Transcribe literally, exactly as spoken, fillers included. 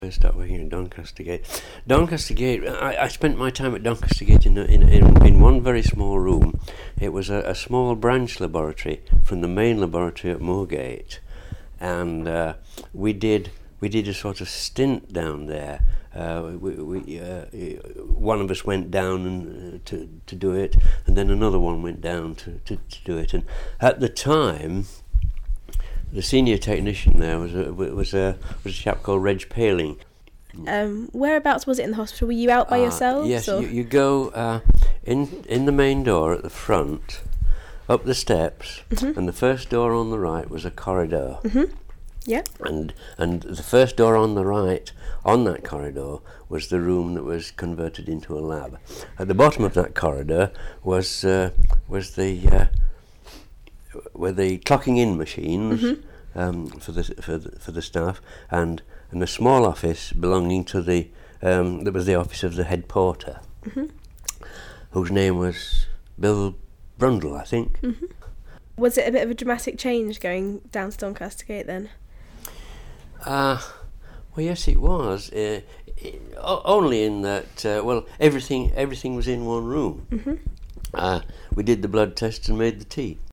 I started working at Doncaster Gate. Doncaster Gate, I, I spent my time at Doncaster Gate in, in, in, in one very small room. It was a, a small branch laboratory from the main laboratory at Moorgate. And uh, we did we did a sort of stint down there. Uh, we, we, uh, one of us went down and, uh, to, to do it, and then another one went down to, to, to do it. And at the time, the senior technician there was a, was a was a chap called Reg Paling. Um, whereabouts was it in the hospital? Were you out by uh, yourselves? Yes, or? you, you go uh, in in the main door at the front, up the steps, mm-hmm. and the first door on the right was a corridor. Mm-hmm. Yeah. And and the first door on the right on that corridor was the room that was converted into a lab. At the bottom of that corridor was uh, was the uh, were the clocking in machines mm-hmm. um, for the for the, for the staff, and and a small office belonging to the um, that was the office of the head porter, mm-hmm. whose name was Bill Brundle, I think. Mm-hmm. Was it a bit of a dramatic change going down to Doncaster Gate then? Uh, well, yes, it was. Uh, it, o- only in that, uh, well, everything everything was in one room. Mm-hmm. Uh, we did the blood test and made the tea.